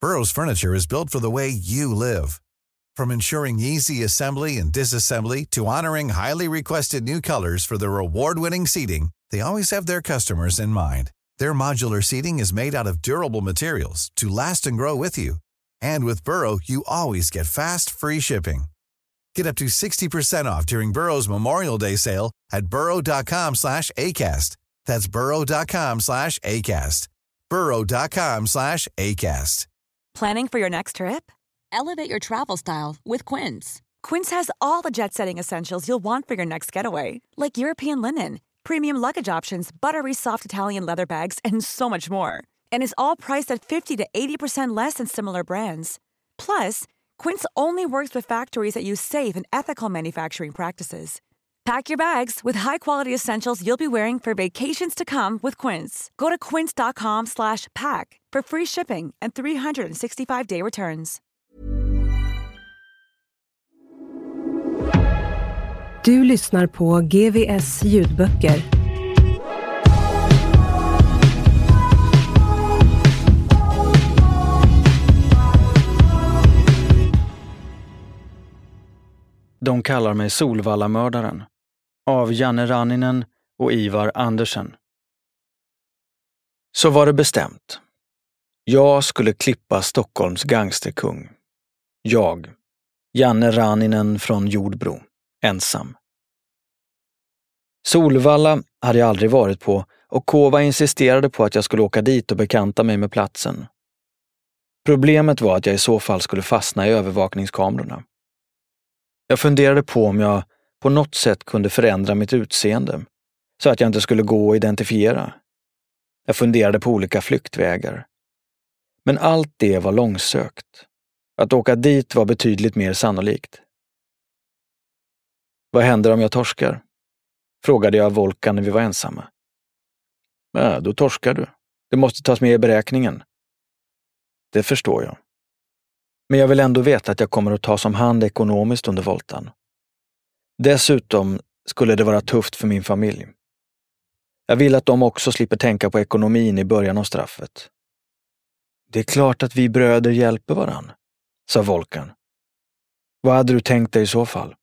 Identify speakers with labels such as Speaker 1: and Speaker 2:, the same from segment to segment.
Speaker 1: Burrow's furniture is built for the way you live. From ensuring easy assembly and disassembly to honoring highly requested new colors for their award-winning seating, they always have their customers in mind. Their modular seating is made out of durable materials to last and grow with you. And with Burrow, you always get fast, free shipping. Get up to 60% off during Burrow's Memorial Day sale at burrow.com/ACAST. That's burrow.com/ACAST. burrow.com/ACAST.
Speaker 2: Planning for your next trip?
Speaker 3: Elevate your travel style with Quince.
Speaker 2: Quince has all the jet-setting essentials you'll want for your next getaway, like European linen, premium luggage options, buttery soft Italian leather bags, and so much more. And is all priced at 50 to 80% less than similar brands. Plus, Quince only works with factories that use safe and ethical manufacturing practices. Pack your bags with high-quality essentials you'll be wearing for vacations to come with Quince. Go to quince.com/pack for free shipping and 365-day returns.
Speaker 4: Du lyssnar på GVS ljudböcker.
Speaker 5: De kallar mig Solvallamördaren, av Janne Ranninen och Ivar Andersen. Så var det bestämt. Jag skulle klippa Stockholms gangsterkung. Jag, Janne Ranninen från Jordbro, ensam. Solvalla hade jag aldrig varit på och Kova insisterade på att jag skulle åka dit och bekanta mig med platsen. Problemet var att jag i så fall skulle fastna i övervakningskamerorna. Jag funderade på om jag på något sätt kunde förändra mitt utseende så att jag inte skulle gå och identifiera. Jag funderade på olika flyktvägar. Men allt det var långsökt. Att åka dit var betydligt mer sannolikt. Vad händer om jag torskar? Frågade jag Volkan när vi var ensamma. Ja, då torskar du. Det måste tas med i beräkningen. Det förstår jag. Men jag vill ändå veta att jag kommer att tas om hand ekonomiskt under voltan. Dessutom skulle det vara tufft för min familj. Jag vill att de också slipper tänka på ekonomin i början av straffet. Det är klart att vi bröder hjälper varann, sa Volkan. Vad hade du tänkt dig i så fall?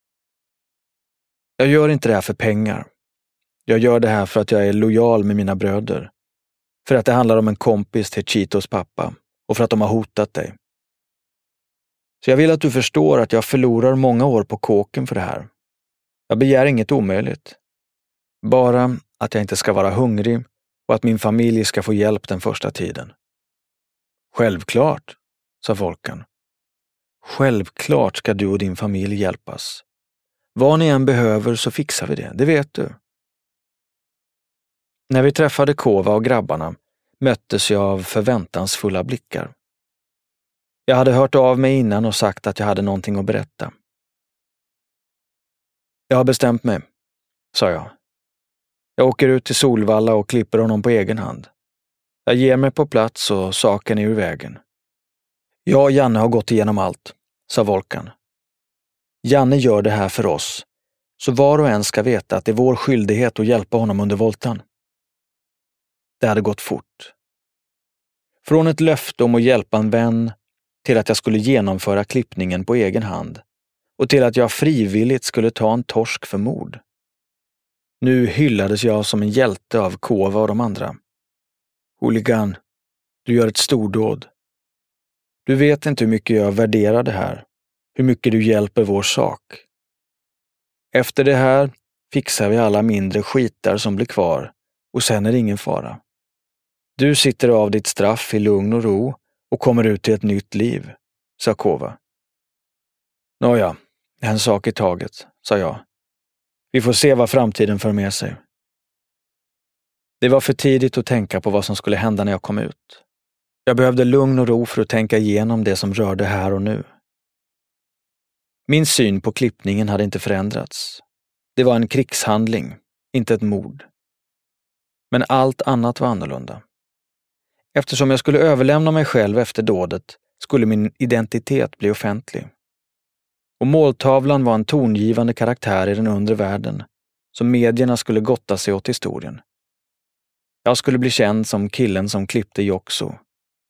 Speaker 5: Jag gör inte det här för pengar. Jag gör det här för att jag är lojal med mina bröder. För att det handlar om en kompis till Chitos pappa och för att de har hotat dig. Så jag vill att du förstår att jag förlorar många år på kåken för det här. Jag begär inget omöjligt. Bara att jag inte ska vara hungrig och att min familj ska få hjälp den första tiden. Självklart, sa Volkan. Självklart ska du och din familj hjälpas. Vad ni än behöver så fixar vi det vet du. När vi träffade Kova och grabbarna möttes jag av förväntansfulla blickar. Jag hade hört av mig innan och sagt att jag hade någonting att berätta. Jag har bestämt mig, sa jag. Jag åker ut till Solvalla och klipper honom på egen hand. Jag ger mig på plats och saken är ur vägen. Jag och Janne har gått igenom allt, sa Volkan. Janne gör det här för oss, så var och en ska veta att det är vår skyldighet att hjälpa honom under voltan. Det hade gått fort. Från ett löfte om att hjälpa en vän till att jag skulle genomföra klippningen på egen hand och till att jag frivilligt skulle ta en torsk för mord. Nu hyllades jag som en hjälte av Kova och de andra. Hooligan, du gör ett stordåd. Du vet inte hur mycket jag värderar det här, hur mycket du hjälper vår sak. Efter det här fixar vi alla mindre skitar som blir kvar och sen är det ingen fara. Du sitter av ditt straff i lugn och ro och kommer ut till ett nytt liv, sa Kova. Nåja, en sak i taget, sa jag. Vi får se vad framtiden för med sig. Det var för tidigt att tänka på vad som skulle hända när jag kom ut. Jag behövde lugn och ro för att tänka igenom det som rörde här och nu. Min syn på klippningen hade inte förändrats. Det var en krigshandling, inte ett mord. Men allt annat var annorlunda. Eftersom jag skulle överlämna mig själv efter dådet skulle min identitet bli offentlig. Och måltavlan var en tongivande karaktär i den undre världen som medierna skulle gotta sig åt historien. Jag skulle bli känd som killen som klippte Joxo.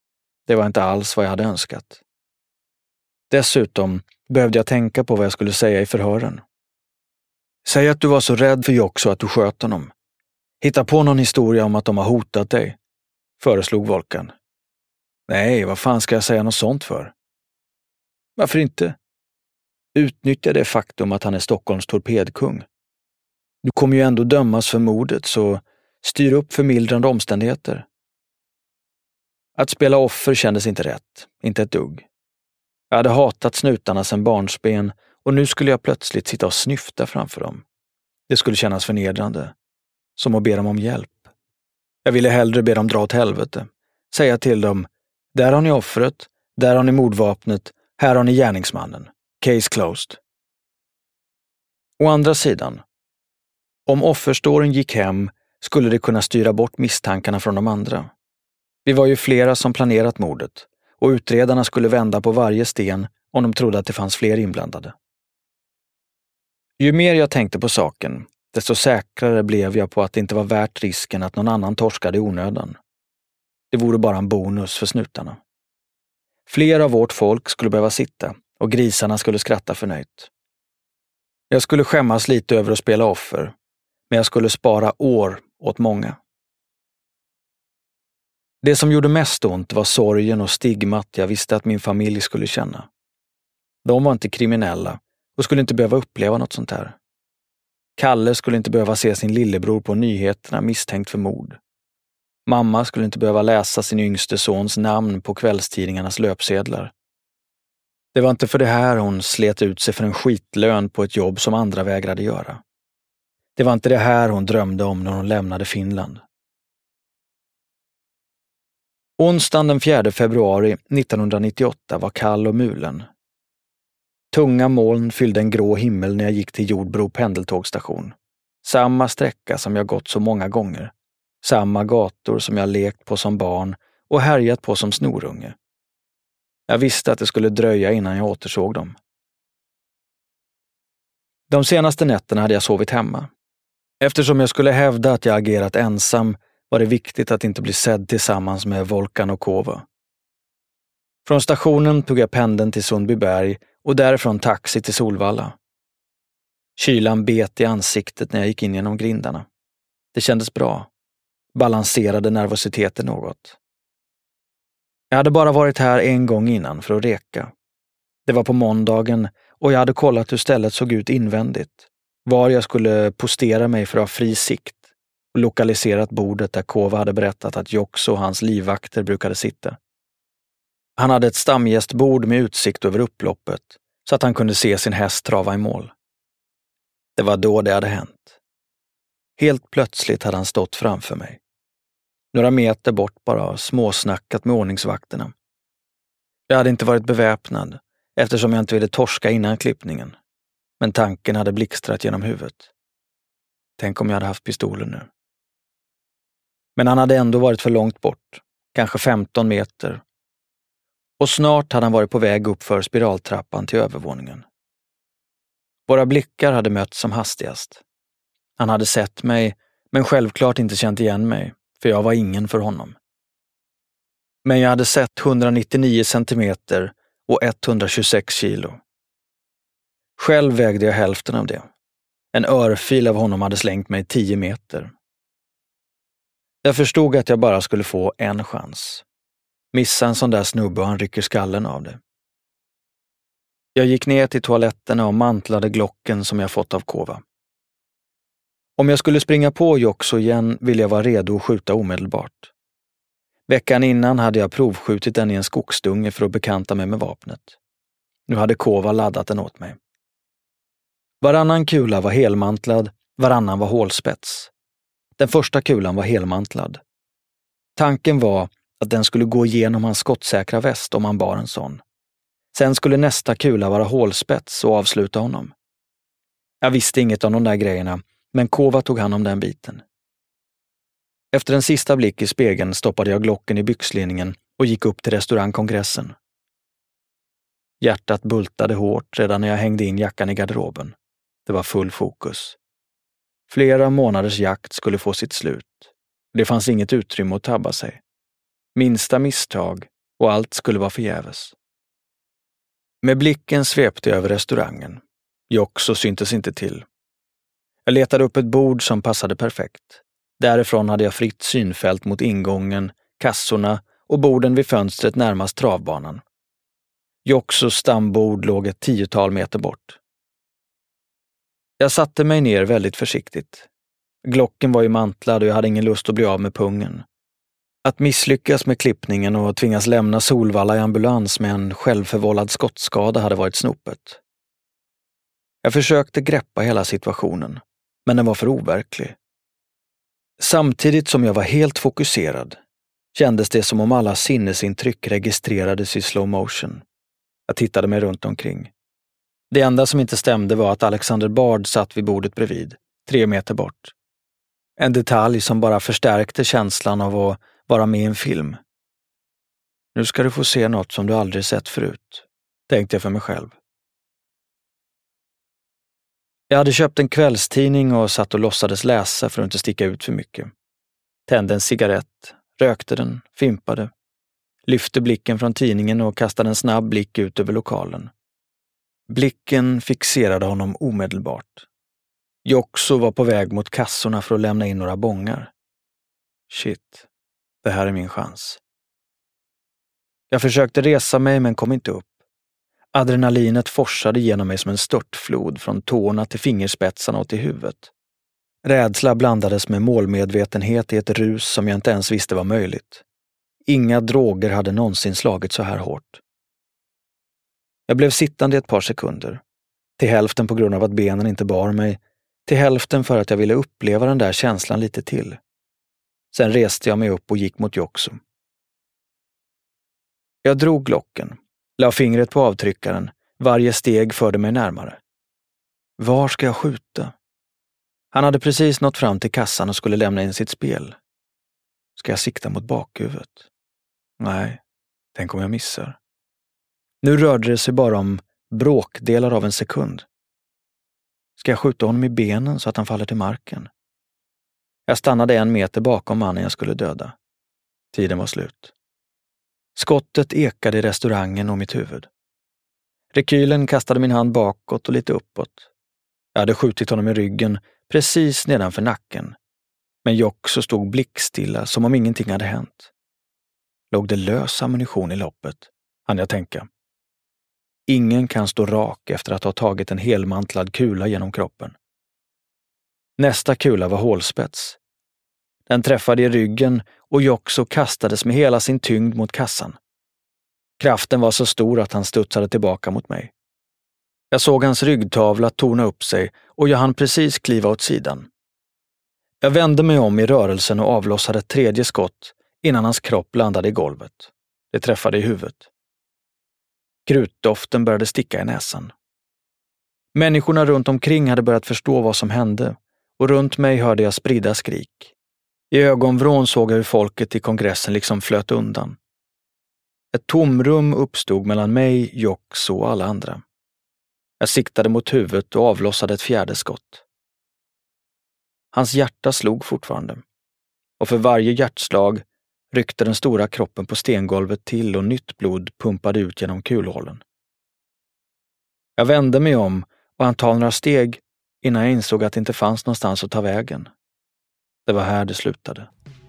Speaker 5: Det var inte alls vad jag hade önskat. Dessutom behövde jag tänka på vad jag skulle säga i förhören. Säg att du var så rädd för Jock så att du sköt honom. Hitta på någon historia om att de har hotat dig, föreslog Volkan. Nej, vad fan ska jag säga något sånt för? Varför inte? Utnyttja det faktum att han är Stockholms torpedkung. Du kommer ju ändå dömas för mordet, så styr upp förmildrande omständigheter. Att spela offer kändes inte rätt, inte ett dugg. Jag hade hatat snutarna sedan barnsben och nu skulle jag plötsligt sitta och snyfta framför dem. Det skulle kännas förnedrande, som att be dem om hjälp. Jag ville hellre be dem dra åt helvete. Säga till dem, där har ni offret, där har ni mordvapnet, här har ni gärningsmannen. Case closed. Å andra sidan, om offerstoryn gick hem skulle det kunna styra bort misstankarna från de andra. Vi var ju flera som planerat mordet och utredarna skulle vända på varje sten om de trodde att det fanns fler inblandade. Ju mer jag tänkte på saken, desto säkrare blev jag på att det inte var värt risken att någon annan torskade i onödan. Det vore bara en bonus för snutarna. Fler av vårt folk skulle behöva sitta och grisarna skulle skratta förnöjt. Jag skulle skämmas lite över att spela offer, men jag skulle spara år åt många. Det som gjorde mest ont var sorgen och stigmat jag visste att min familj skulle känna. De var inte kriminella och skulle inte behöva uppleva något sånt här. Kalle skulle inte behöva se sin lillebror på nyheterna misstänkt för mord. Mamma skulle inte behöva läsa sin yngste sons namn på kvällstidningarnas löpsedlar. Det var inte för det här hon slet ut sig för en skitlön på ett jobb som andra vägrade göra. Det var inte det här hon drömde om när hon lämnade Finland. Onsdagen den 4 februari 1998 var kall och mulen. Tunga moln fyllde en grå himmel när jag gick till Jordbro pendeltågstation. Samma sträcka som jag gått så många gånger. Samma gator som jag lekt på som barn och härjat på som snorunge. Jag visste att det skulle dröja innan jag återsåg dem. De senaste nätterna hade jag sovit hemma. Eftersom jag skulle hävda att jag agerat ensam var det viktigt att inte bli sedd tillsammans med Volkan och Kova. Från stationen tog jag pendeln till Sundbyberg och därifrån taxi till Solvalla. Kylan bet i ansiktet när jag gick in genom grindarna. Det kändes bra. Balanserade nervositeten något. Jag hade bara varit här en gång innan för att reka. Det var på måndagen och jag hade kollat hur stället såg ut invändigt. Var jag skulle postera mig för att ha fri sikt och lokaliserat bordet där Kova hade berättat att Jox och hans livvakter brukade sitta. Han hade ett stamgästbord med utsikt över upploppet så att han kunde se sin häst trava i mål. Det var då det hade hänt. Helt plötsligt hade han stått framför mig. Några meter bort bara småsnackat med ordningsvakterna. Jag hade inte varit beväpnad eftersom jag inte ville torska innan klippningen. Men tanken hade blixtrat genom huvudet. Tänk om jag hade haft pistolen nu. Men han hade ändå varit för långt bort, kanske 15 meter. Och snart hade han varit på väg upp för spiraltrappan till övervåningen. Våra blickar hade mötts som hastigast. Han hade sett mig, men självklart inte känt igen mig, för jag var ingen för honom. Men jag hade sett 199 centimeter och 126 kilo. Själv vägde jag hälften av det. En örfil av honom hade slängt mig 10 meter. Jag förstod att jag bara skulle få en chans. Missa en sån där snubbe och han rycker skallen av det. Jag gick ner till toaletterna och mantlade glocken som jag fått av Kova. Om jag skulle springa på Joxo igen ville jag vara redo att skjuta omedelbart. Veckan innan hade jag provskjutit den i en skogsdunge för att bekanta mig med vapnet. Nu hade Kova laddat den åt mig. Varannan kula var helmantlad, varannan var hålspets. Den första kulan var helmantlad. Tanken var att den skulle gå igenom hans skottsäkra väst om han bar en sån. Sen skulle nästa kula vara hålspets och avsluta honom. Jag visste inget om de där grejerna, men Kova tog hand om den biten. Efter en sista blick i spegeln stoppade jag glocken i byxlinningen och gick upp till restaurangkongressen. Hjärtat bultade hårt redan när jag hängde in jackan i garderoben. Det var full fokus. Flera månaders jakt skulle få sitt slut. Det fanns inget utrymme att tabba sig. Minsta misstag och allt skulle vara förgäves. Med blicken svepte jag över restaurangen. Joxo syntes inte till. Jag letade upp ett bord som passade perfekt. Därifrån hade jag fritt synfält mot ingången, kassorna och borden vid fönstret närmast travbanan. Joxos stambord låg ett 10-tal meter bort. Jag satte mig ner väldigt försiktigt. Glocken var ju mantlad och jag hade ingen lust att bli av med pungen. Att misslyckas med klippningen och tvingas lämna Solvalla i ambulans med en självförvållad skottskada hade varit snopet. Jag försökte greppa hela situationen, men den var för overklig. Samtidigt som jag var helt fokuserad kändes det som om alla sinnesintryck registrerades i slow motion. Jag tittade mig runt omkring. Det enda som inte stämde var att Alexander Bard satt vid bordet bredvid, 3 meter bort. En detalj som bara förstärkte känslan av att vara med i en film. Nu ska du få se något som du aldrig sett förut, tänkte jag för mig själv. Jag hade köpt en kvällstidning och satt och låtsades läsa för att inte sticka ut för mycket. Tände en cigarett, rökte den, fimpade, lyfte blicken från tidningen och kastade en snabb blick ut över lokalen. Blicken fixerade honom omedelbart. Joxo var på väg mot kassorna för att lämna in några bångar. Shit, det här är min chans. Jag försökte resa mig men kom inte upp. Adrenalinet forsade genom mig som en störtflod från tårna till fingerspetsarna och till huvudet. Rädsla blandades med målmedvetenhet i ett rus som jag inte ens visste var möjligt. Inga droger hade någonsin slagit så här hårt. Jag blev sittande i ett par sekunder. Till hälften på grund av att benen inte bar mig. Till hälften för att jag ville uppleva den där känslan lite till. Sen reste jag mig upp och gick mot Joxo. Jag drog glocken, la fingret på avtryckaren. Varje steg förde mig närmare. Var ska jag skjuta? Han hade precis nått fram till kassan och skulle lämna in sitt spel. Ska jag sikta mot bakhuvudet? Nej, tänk om jag missar. Nu rörde det sig bara om bråkdelar av en sekund. Ska jag skjuta honom i benen så att han faller till marken? Jag stannade 1 meter bakom mannen jag skulle döda. Tiden var slut. Skottet ekade i restaurangen och mitt huvud. Rekylen kastade min hand bakåt och lite uppåt. Jag hade skjutit honom i ryggen precis nedanför nacken. Men Joxo stod blickstilla som om ingenting hade hänt. Låg det lös ammunition i loppet, hann jag tänka. Ingen kan stå rak efter att ha tagit en helmantlad kula genom kroppen. Nästa kula var hålspets. Den träffade i ryggen och Joxo kastades med hela sin tyngd mot kassan. Kraften var så stor att han studsade tillbaka mot mig. Jag såg hans ryggtavla torna upp sig och jag hann precis kliva åt sidan. Jag vände mig om i rörelsen och avlossade ett 3:e skott innan hans kropp landade i golvet. Det träffade i huvudet. Krutdoften började sticka i näsan. Människorna runt omkring hade börjat förstå vad som hände och runt mig hörde jag spridda skrik. I ögonvrån såg jag hur folket i kongressen liksom flöt undan. Ett tomrum uppstod mellan mig, Joxo och alla andra. Jag siktade mot huvudet och avlossade ett 4:e skott. Hans hjärta slog fortfarande. Och för varje hjärtslag ryckte den stora kroppen på stengolvet till och nytt blod pumpade ut genom kulhålen. Jag vände mig om och han tog några steg innan jag insåg att det inte fanns någonstans att ta vägen. Det var här det slutade.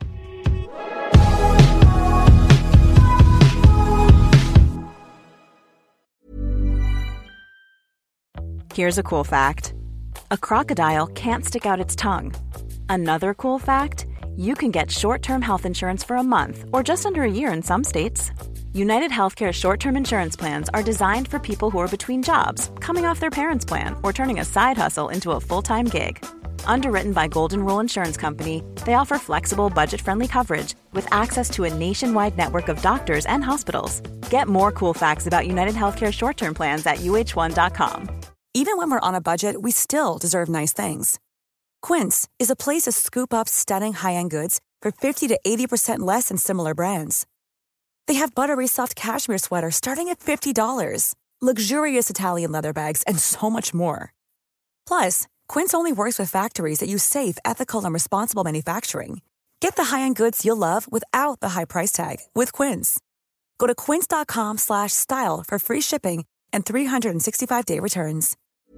Speaker 2: Here's a cool fact. A crocodile can't stick out its tongue. Another cool fact, you can get short-term health insurance for a month or just under a year in some states. United Healthcare short-term insurance plans are designed for people who are between jobs, coming off their parents' plan, or turning a side hustle into a full-time gig. Underwritten by Golden Rule Insurance Company, they offer flexible, budget-friendly coverage with access to a nationwide network of doctors and hospitals. Get more cool facts about United Healthcare short-term plans at uh1.com.
Speaker 6: Even when we're on a budget, we still deserve nice things. Quince is a place to scoop up stunning high-end goods for 50 to 80% less than similar brands. They have buttery soft cashmere sweaters starting at $50, luxurious Italian leather bags, and so much more. Plus, Quince only works with factories that use safe, ethical, and responsible manufacturing. Get the high-end goods you'll love without the high price tag with Quince. Go to quince.com/style for free shipping and 365-day returns.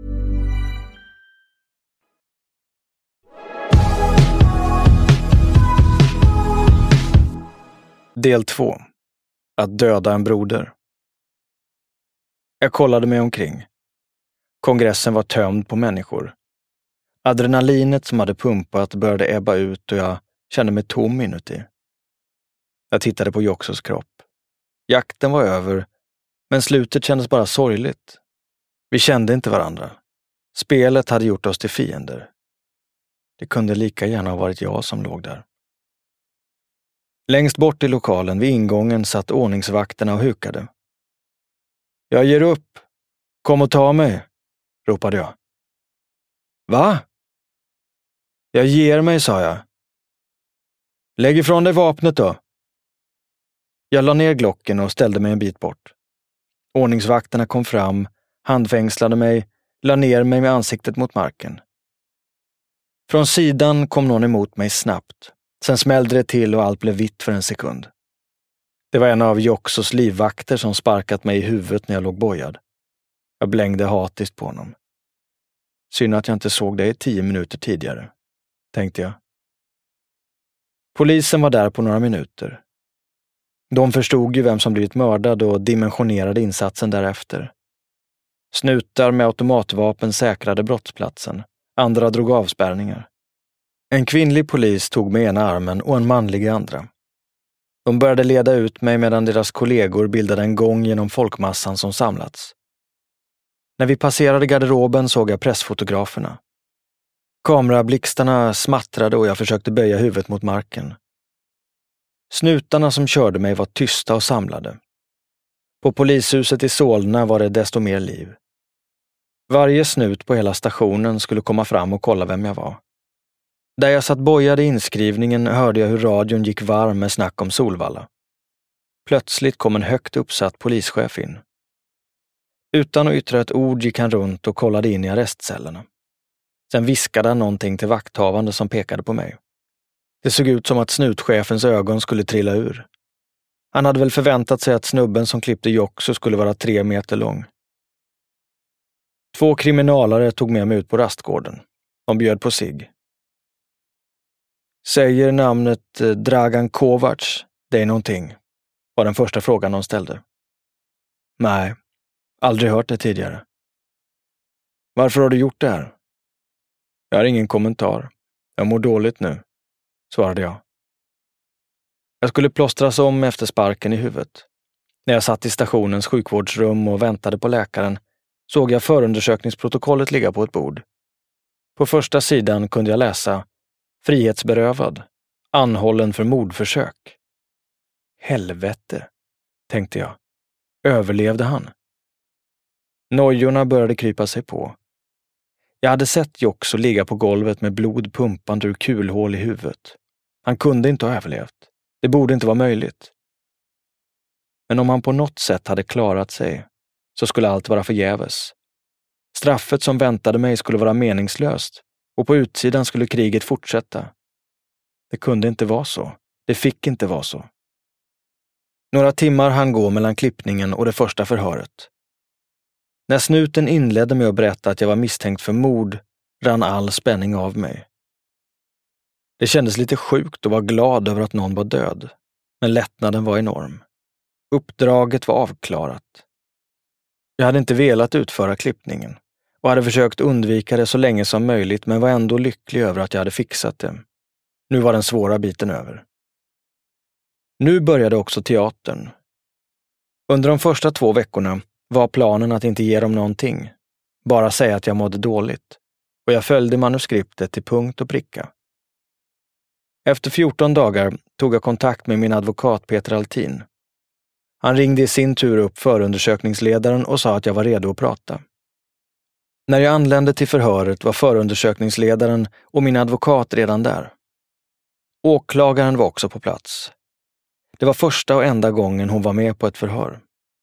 Speaker 5: Del 2. Att döda en broder. Jag kollade mig omkring. Kongressen var tömd på människor. Adrenalinet som hade pumpat började ebba ut och jag kände mig tom inuti. Jag tittade på Joxos kropp. Jakten var över, men slutet kändes bara sorgligt. Vi kände inte varandra. Spelet hade gjort oss till fiender. Det kunde lika gärna ha varit jag som låg där. Längst bort i lokalen vid ingången satt ordningsvakterna och hukade. Jag ger upp. Kom och ta mig, ropade jag. Va? Jag ger mig, sa jag. Lägg ifrån dig vapnet då. Jag la ner glocken och ställde mig en bit bort. Ordningsvakterna kom fram, handfängslade mig, la ner mig med ansiktet mot marken. Från sidan kom någon emot mig snabbt. Sen smällde det till och allt blev vitt för en sekund. Det var en av Joxos livvakter som sparkat mig i huvudet när jag låg bojad. Jag blängde hatiskt på honom. Synd att jag inte såg dig 10 minuter tidigare, tänkte jag. Polisen var där på några minuter. De förstod ju vem som blivit mördad och dimensionerade insatsen därefter. Snutar med automatvapen säkrade brottsplatsen. Andra drog avspärrningar. En kvinnlig polis tog med ena armen och en manlig i andra. De började leda ut mig medan deras kollegor bildade en gång genom folkmassan som samlats. När vi passerade garderoben såg jag pressfotograferna. Kamerablixtarna smattrade och jag försökte böja huvudet mot marken. Snutarna som körde mig var tysta och samlade. På polishuset i Solna var det desto mer liv. Varje snut på hela stationen skulle komma fram och kolla vem jag var. Där jag satt bojade i inskrivningen hörde jag hur radion gick varm med snack om Solvalla. Plötsligt kom en högt uppsatt polischef in. Utan att yttra ett ord gick han runt och kollade in i arrestcellerna. Sen viskade han någonting till vakthavande som pekade på mig. Det såg ut som att snutchefens ögon skulle trilla ur. Han hade väl förväntat sig att snubben som klippte Joxo skulle vara 3 meter lång. 2 kriminalare tog med mig ut på rastgården. De bjöd på sig. Säger namnet Dragan Kovacs dig någonting? Var den första frågan de ställde. Nej, aldrig hört det tidigare. Varför har du gjort det här? Jag har ingen kommentar. Jag mår dåligt nu, svarade jag. Jag skulle plåstras om efter sparken i huvudet. När jag satt i stationens sjukvårdsrum och väntade på läkaren såg jag förundersökningsprotokollet ligga på ett bord. På första sidan kunde jag läsa frihetsberövad, anhållen för mordförsök. Helvete, tänkte jag. Överlevde han? Nojorna började krypa sig på. Jag hade sett Joxo ligga på golvet med blod pumpande ur kulhål i huvudet. Han kunde inte ha överlevt. Det borde inte vara möjligt. Men om han på något sätt hade klarat sig så skulle allt vara förgäves. Straffet som väntade mig skulle vara meningslöst och på utsidan skulle kriget fortsätta. Det kunde inte vara så. Det fick inte vara så. Några timmar hann gå mellan klippningen och det första förhöret. När snuten inledde med att berätta att jag var misstänkt för mord rann all spänning av mig. Det kändes lite sjukt att vara glad över att någon var död, men lättnaden var enorm. Uppdraget var avklarat. Jag hade inte velat utföra klippningen och hade försökt undvika det så länge som möjligt, men var ändå lycklig över att jag hade fixat det. Nu var den svåra biten över. Nu började också teatern. Under de första 2 veckorna var planen att inte ge dem någonting, bara säga att jag mådde dåligt, och jag följde manuskriptet till punkt och pricka. Efter 14 dagar tog jag kontakt med min advokat Peter Altin. Han ringde i sin tur upp förundersökningsledaren och sa att jag var redo att prata. När jag anlände till förhöret var förundersökningsledaren och min advokat redan där. Åklagaren var också på plats. Det var första och enda gången hon var med på ett förhör.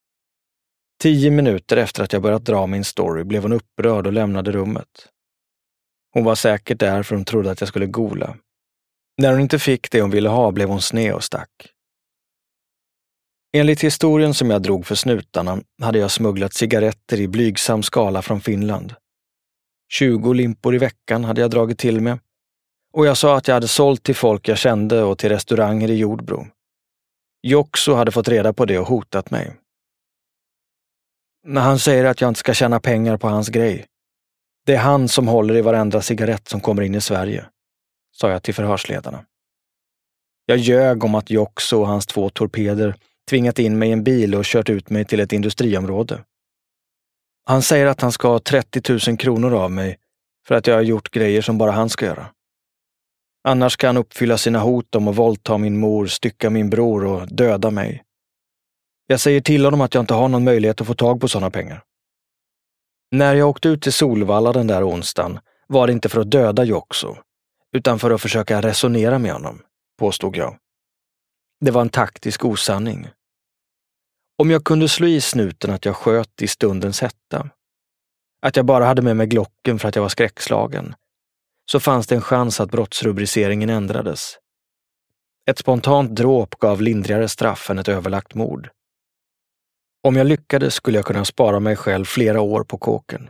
Speaker 5: 10 minuter efter att jag börjat dra min story blev hon upprörd och lämnade rummet. Hon var säkert där för hon trodde att jag skulle gola. När hon inte fick det hon ville ha blev hon sned och stack. Enligt historien som jag drog för snutarna hade jag smugglat cigaretter i blygsam skala från Finland. 20 limpor i veckan hade jag dragit till med. Och jag sa att jag hade sålt till folk jag kände och till restauranger i Jordbro. Joxo hade fått reda på det och hotat mig. När han säger att jag inte ska tjäna pengar på hans grej. Det är han som håller i varenda cigarett som kommer in i Sverige, sa jag till förhörsledarna. Jag ljög om att Joxo och hans 2 torpeder tvingat in mig i en bil och kört ut mig till ett industriområde. Han säger att han ska ha 30 000 kronor av mig för att jag har gjort grejer som bara han ska göra. Annars ska han uppfylla sina hot om att våldta min mor, stycka min bror och döda mig. Jag säger till honom att jag inte har någon möjlighet att få tag på sådana pengar. När jag åkte ut till Solvalla den där onsdagen var det inte för att döda Joxo, utan för att försöka resonera med honom, påstod jag. Det var en taktisk osanning. Om jag kunde slå i snuten att jag sköt i stundens hetta, att jag bara hade med mig Glocken för att jag var skräckslagen, så fanns det en chans att brottsrubriceringen ändrades. Ett spontant dråp gav lindrigare straff än ett överlagt mord. Om jag lyckades skulle jag kunna spara mig själv flera år på kåken.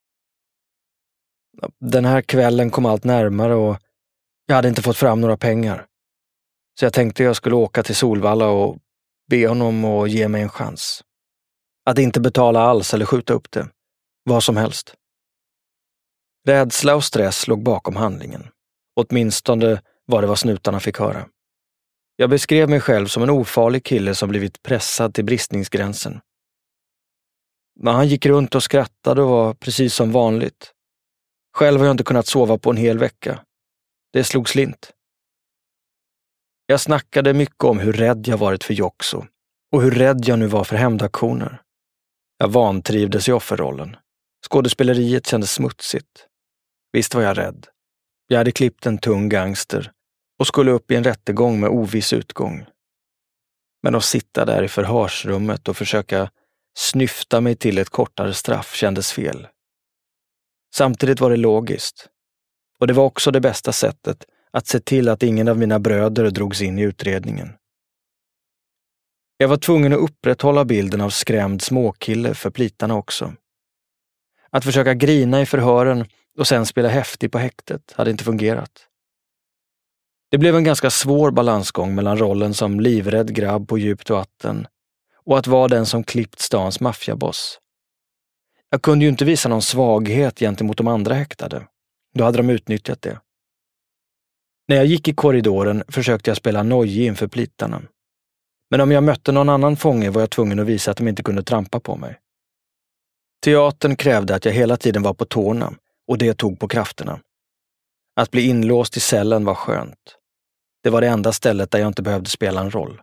Speaker 5: Den här kvällen kom allt närmare och jag hade inte fått fram några pengar. Så jag tänkte jag skulle åka till Solvalla och be honom att ge mig en chans. Att inte betala alls eller skjuta upp det. Vad som helst. Rädsla och stress låg bakom handlingen. Åtminstone var det vad snutarna fick höra. Jag beskrev mig själv som en ofarlig kille som blivit pressad till bristningsgränsen. Men han gick runt och skrattade och var precis som vanligt. Själv har jag inte kunnat sova på en hel vecka. Det slog slint. Jag snackade mycket om hur rädd jag varit för Joxo och hur rädd jag nu var för hämndaktioner. Jag vantrivdes i offerrollen. Skådespeleriet kändes smutsigt. Visst var jag rädd. Jag hade klippt en tung gangster och skulle upp i en rättegång med oviss utgång. Men att sitta där i förhörsrummet och försöka snyfta mig till ett kortare straff kändes fel. Samtidigt var det logiskt. Och det var också det bästa sättet att se till att ingen av mina bröder drogs in i utredningen. Jag var tvungen att upprätthålla bilden av skrämd småkille för plitarna också. Att försöka grina i förhören och sen spela häftig på häktet hade inte fungerat. Det blev en ganska svår balansgång mellan rollen som livrädd grabb på djupt vatten och att vara den som klippt stans maffiaboss. Jag kunde ju inte visa någon svaghet gentemot de andra häktade. Då hade de utnyttjat det. När jag gick i korridoren försökte jag spela nojig inför plitarna. Men om jag mötte någon annan fånge var jag tvungen att visa att de inte kunde trampa på mig. Teatern krävde att jag hela tiden var på tårna och det tog på krafterna. Att bli inlåst i cellen var skönt. Det var det enda stället där jag inte behövde spela en roll.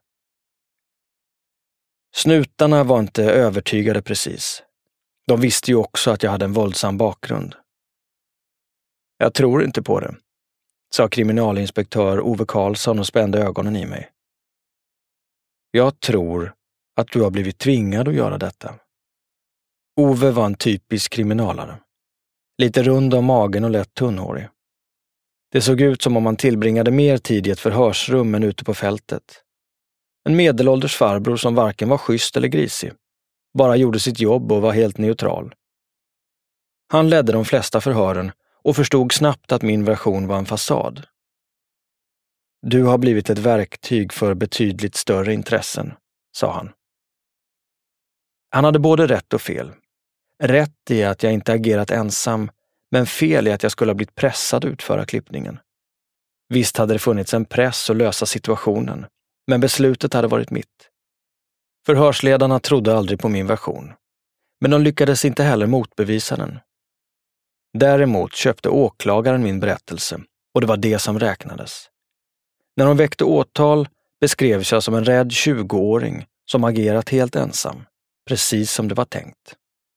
Speaker 5: Snutarna var inte övertygade precis. De visste ju också att jag hade en våldsam bakgrund. Jag tror inte på det, sa kriminalinspektör Ove Karlsson och spände ögonen i mig. Jag tror att du har blivit tvingad att göra detta. Ove var en typisk kriminalare. Lite rund om magen och lätt tunnhårig. Det såg ut som om han tillbringade mer tid i ett förhörsrum än ute på fältet. En medelålders farbror som varken var schysst eller grisig. Bara gjorde sitt jobb och var helt neutral. Han ledde de flesta förhören och förstod snabbt att min version var en fasad. Du har blivit ett verktyg för betydligt större intressen, sa han. Han hade både rätt och fel. Rätt i att jag inte agerat ensam, men fel i att jag skulle ha blivit pressad att utföra klippningen. Visst hade det funnits en press att lösa situationen, men beslutet hade varit mitt. Förhörsledarna trodde aldrig på min version, men de lyckades inte heller motbevisa den. Däremot köpte åklagaren min berättelse och det var det som räknades. När de väckte åtal beskrevs jag som en rädd 20-åring som agerat helt ensam, precis som det var tänkt.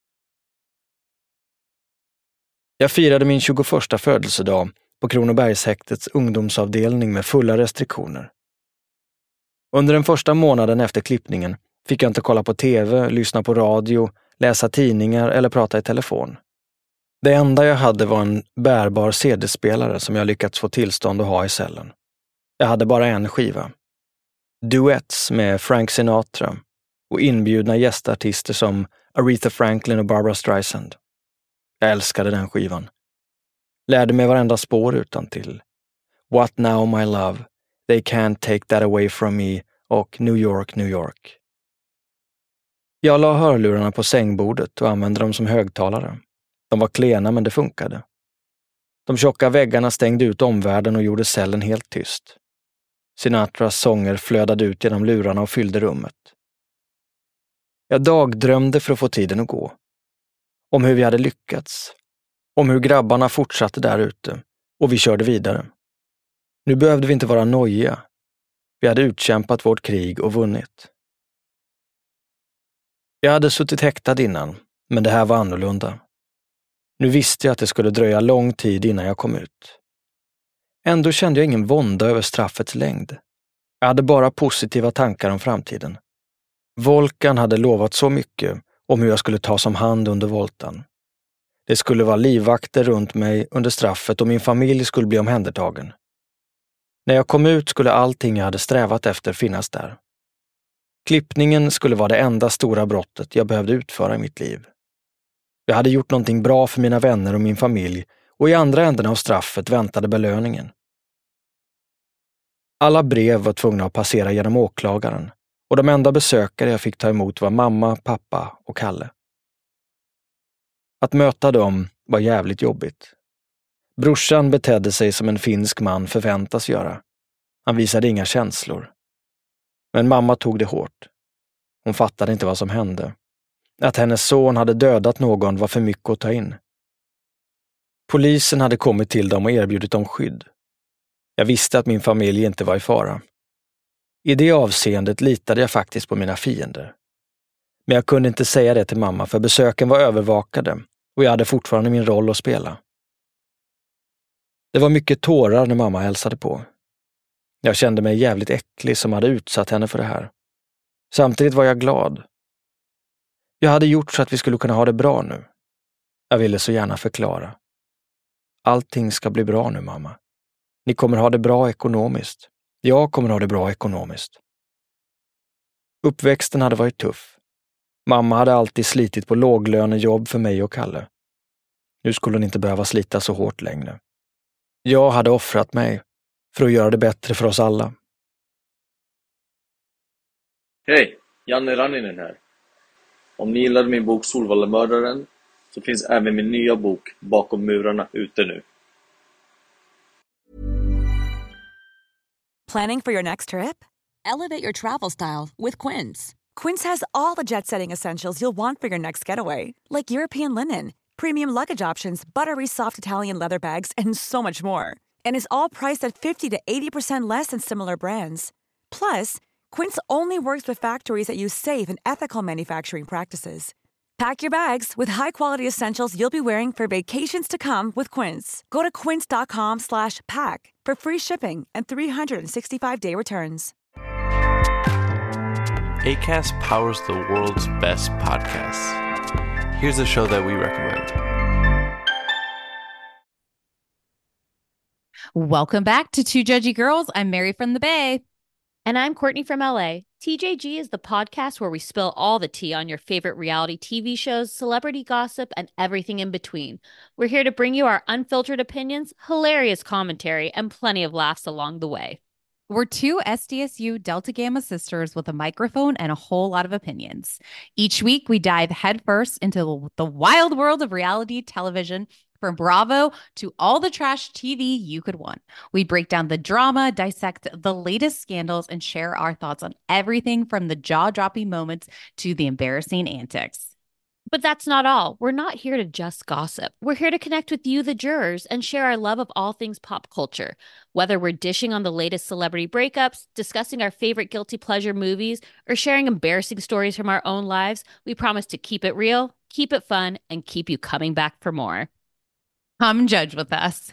Speaker 5: Jag firade min 21 födelsedag på Kronobergshäktets ungdomsavdelning med fulla restriktioner. Under den första månaden efter klippningen fick jag inte kolla på tv, lyssna på radio, läsa tidningar eller prata i telefon. Det enda jag hade var en bärbar CD-spelare som jag lyckats få tillstånd att ha i cellen. Jag hade bara en skiva. Duets med Frank Sinatra och inbjudna gästartister som Aretha Franklin och Barbra Streisand. Jag älskade den skivan. Lärde mig varenda spår utantill. What Now My Love, They Can't Take That Away From Me och New York, New York. Jag la hörlurarna på sängbordet och använde dem som högtalare. De var klena men det funkade. De tjocka väggarna stängde ut omvärlden och gjorde cellen helt tyst. Sinatras sånger flödade ut genom lurarna och fyllde rummet. Jag dagdrömde för att få tiden att gå. Om hur vi hade lyckats. Om hur grabbarna fortsatte där ute. Och vi körde vidare. Nu behövde vi inte vara nojiga. Vi hade utkämpat vårt krig och vunnit. Jag hade suttit häktad innan, men det här var annorlunda. Nu visste jag att det skulle dröja lång tid innan jag kom ut. Ändå kände jag ingen vånda över straffets längd. Jag hade bara positiva tankar om framtiden. Volkan hade lovat så mycket om hur jag skulle tas om hand under voltan. Det skulle vara livvakter runt mig under straffet och min familj skulle bli omhändertagen. När jag kom ut skulle allting jag hade strävat efter finnas där. Klippningen skulle vara det enda stora brottet jag behövde utföra i mitt liv. Jag hade gjort någonting bra för mina vänner och min familj och i andra änden av straffet väntade belöningen. Alla brev var tvungna att passera genom åklagaren och de enda besökare jag fick ta emot var mamma, pappa och Kalle. Att möta dem var jävligt jobbigt. Brorsan betedde sig som en finsk man förväntas göra. Han visade inga känslor. Men mamma tog det hårt. Hon fattade inte vad som hände. Att hennes son hade dödat någon var för mycket att ta in. Polisen hade kommit till dem och erbjudit dem skydd. Jag visste att min familj inte var i fara. I det avseendet litade jag faktiskt på mina fiender. Men jag kunde inte säga det till mamma för besöken var övervakade och jag hade fortfarande min roll att spela. Det var mycket tårar när mamma hälsade på. Jag kände mig jävligt äcklig som hade utsatt henne för det här. Samtidigt var jag glad. Jag hade gjort så att vi skulle kunna ha det bra nu. Jag ville så gärna förklara. Allting ska bli bra nu, mamma. Ni kommer ha det bra ekonomiskt. Jag kommer ha det bra ekonomiskt. Uppväxten hade varit tuff. Mamma hade alltid slitit på låglönejobb för mig och Kalle. Nu skulle hon inte behöva slita så hårt längre. Jag hade offrat mig för att göra det bättre för oss alla.
Speaker 7: Hej, Janne Ranninen här. Om ni gillade min bok Solvallamördaren så finns även min nya bok Bakom murarna ute nu.
Speaker 2: Planning for your next trip?
Speaker 3: Elevate your travel style with Quince.
Speaker 2: Quince has all the jet-setting essentials you'll want for your next getaway, like European linen, premium luggage options, buttery soft Italian leather bags, and so much more. And is all priced at 50 to 80% less than similar brands. Plus, Quince only works with factories that use safe and ethical manufacturing practices. Pack your bags with high-quality essentials you'll be wearing for vacations to come with Quince. Go to quince.com/pack for free shipping and 365-day returns.
Speaker 8: Acast powers the world's best podcasts. Here's a show that we recommend.
Speaker 9: Welcome back to Two Judgy Girls. I'm Mary from the Bay.
Speaker 10: And I'm Courtney from LA. TJG is the podcast where we spill all the tea on your favorite reality TV shows, celebrity gossip, and everything in between. We're here to bring you our unfiltered opinions, hilarious commentary, and plenty of laughs along the way.
Speaker 9: We're two SDSU Delta Gamma sisters with a microphone and a whole lot of opinions. Each week, we dive headfirst into the wild world of reality television, from Bravo to all the trash TV you could want. We break down the drama, dissect the latest scandals, and share our thoughts on everything from the jaw-dropping moments to the embarrassing antics.
Speaker 10: But that's not all. We're not here to just gossip. We're here to connect with you, the jurors, and share our love of all things pop culture. Whether we're dishing on the latest celebrity breakups, discussing our favorite guilty pleasure movies, or sharing embarrassing stories from our own lives, we promise to keep it real, keep it fun, and keep you coming back for more.
Speaker 9: Come judge with us.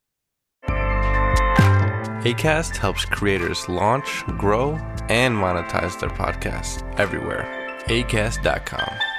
Speaker 8: Acast helps creators launch, grow, and monetize their podcasts everywhere. Acast.com.